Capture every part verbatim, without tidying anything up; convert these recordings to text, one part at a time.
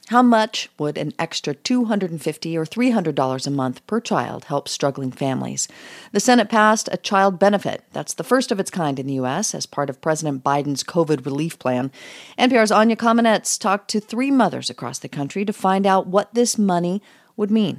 How much would an extra two hundred fifty dollars or three hundred dollars a month per child help struggling families? The Senate passed a child benefit. That's the first of its kind in the U S as part of President Biden's COVID relief plan. N P R's Anya Kamenetz talked to three mothers across the country to find out what this money would mean.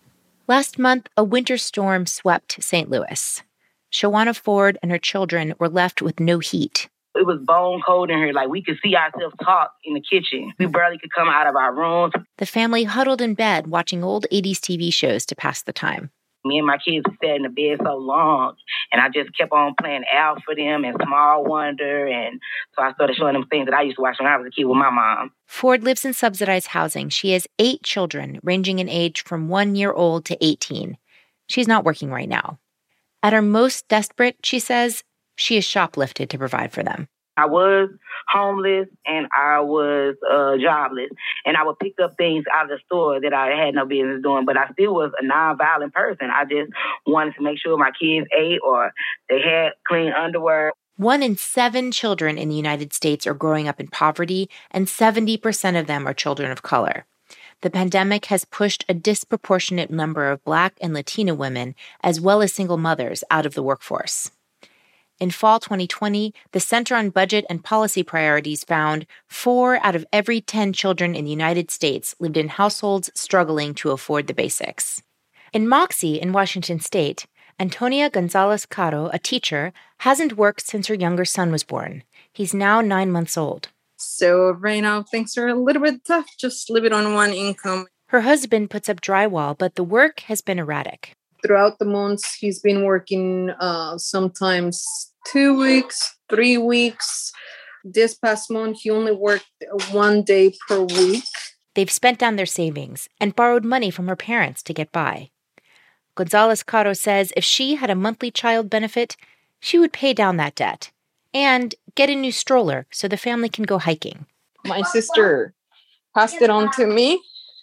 Last month, a winter storm swept Saint Louis. Shawana Ford and her children were left with no heat. It was bone cold in here. Like, we could see ourselves talk in the kitchen. We barely could come out of our rooms. The family huddled in bed watching old eighties T V shows to pass the time. Me and my kids sat in the bed so long, and I just kept on playing Al for them and Small Wonder. And so I started showing them things that I used to watch when I was a kid with my mom. Ford lives in subsidized housing. She has eight children, ranging in age from one year old to eighteen. She's not working right now. At her most desperate, she says, she is shoplifted to provide for them. I was homeless and I was uh, jobless, and I would pick up things out of the store that I had no business doing, but I still was a nonviolent person. I just wanted to make sure my kids ate or they had clean underwear. One in seven children in the United States are growing up in poverty, and seventy percent of them are children of color. The pandemic has pushed a disproportionate number of Black and Latina women, as well as single mothers, out of the workforce. In fall twenty twenty, the Center on Budget and Policy Priorities found four out of every ten children in the United States lived in households struggling to afford the basics. In Moxie in Washington state, Antonia Gonzalez Caro, a teacher, hasn't worked since her younger son was born. He's now nine months old. So right now, things are a little bit tough, just living on one income. Her husband puts up drywall, but the work has been erratic. Throughout the months, he's been working uh, sometimes two weeks, three weeks. This past month, he only worked one day per week. They've spent down their savings and borrowed money from her parents to get by. Gonzalez Caro says if she had a monthly child benefit, she would pay down that debt and get a new stroller so the family can go hiking. My sister passed it on to me.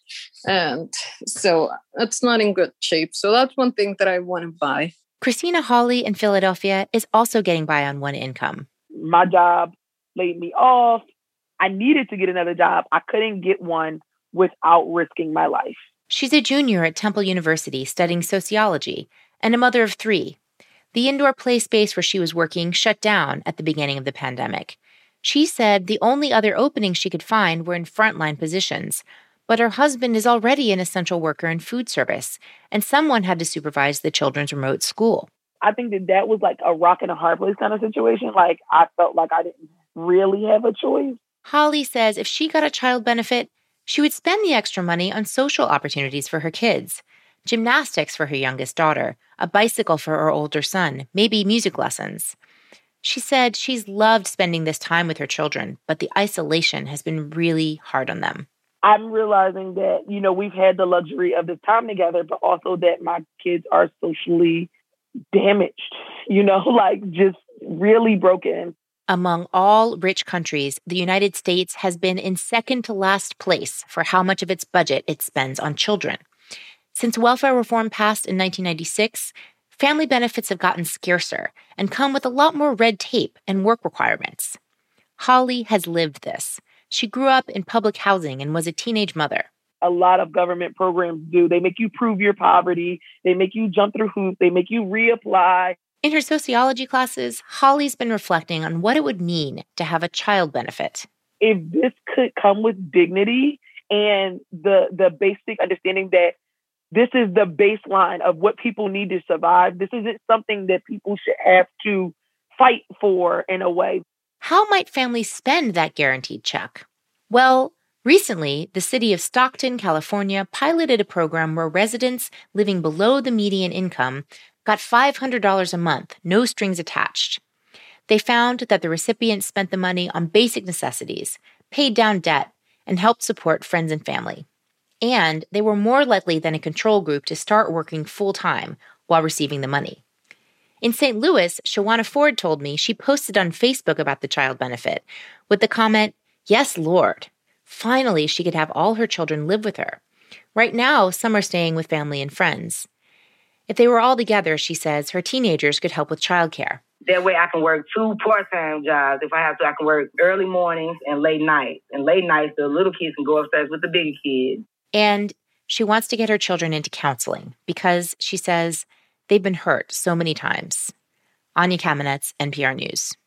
And so it's not in good shape. So that's one thing that I want to buy. Christina Hawley in Philadelphia is also getting by on one income. My job laid me off. I needed to get another job. I couldn't get one without risking my life. She's a junior at Temple University studying sociology and a mother of three. The indoor play space where she was working shut down at the beginning of the pandemic. She said the only other openings she could find were in frontline positions. But her husband is already an essential worker in food service, and someone had to supervise the children's remote school. I think that that was like a rock and a hard place kind of situation. Like, I felt like I didn't really have a choice. Holly says if she got a child benefit, she would spend the extra money on social opportunities for her kids, gymnastics for her youngest daughter, a bicycle for her older son, maybe music lessons. She said she's loved spending this time with her children, but the isolation has been really hard on them. I'm realizing that, you know, we've had the luxury of this time together, but also that my kids are socially damaged, you know, like just really broken. Among all rich countries, the United States has been in second to last place for how much of its budget it spends on children. Since welfare reform passed in nineteen ninety-six, family benefits have gotten scarcer and come with a lot more red tape and work requirements. Holly has lived this. She grew up in public housing and was a teenage mother. A lot of government programs do. They make you prove your poverty. They make you jump through hoops. They make you reapply. In her sociology classes, Holly's been reflecting on what it would mean to have a child benefit. If this could come with dignity and the the basic understanding that this is the baseline of what people need to survive, this isn't something that people should have to fight for in a way. How might families spend that guaranteed check? Well, recently, the city of Stockton, California, piloted a program where residents living below the median income got five hundred dollars a month, no strings attached. They found that the recipients spent the money on basic necessities, paid down debt, and helped support friends and family. And they were more likely than a control group to start working full-time while receiving the money. In Saint Louis, Shawana Ford told me she posted on Facebook about the child benefit with the comment, "Yes, Lord." Finally, she could have all her children live with her. Right now, some are staying with family and friends. If they were all together, she says, her teenagers could help with childcare. That way I can work two part-time jobs. If I have to, I can work early mornings and late nights. And late nights, the little kids can go upstairs with the bigger kids. And she wants to get her children into counseling because, she says, they've been hurt so many times. Anya Kamenetz, N P R News.